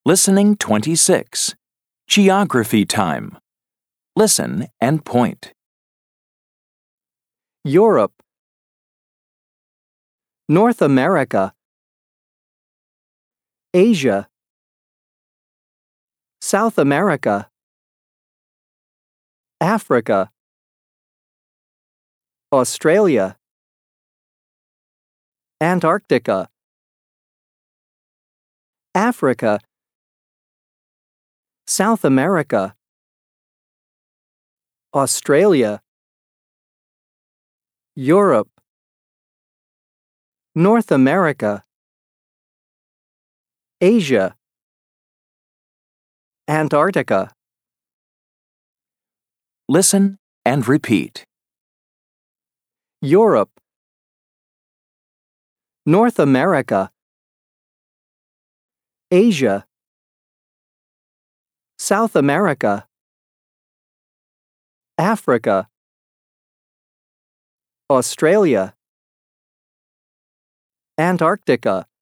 Listening 26. Geography time. Listen and point. Europe, North America, Asia, South America, Africa, Australia, Antarctica, Africa, South America, Australia, Europe, North America, Asia, Antarctica. Listen and repeat. Europe, North America, Asia, South America, Africa, Australia, Antarctica.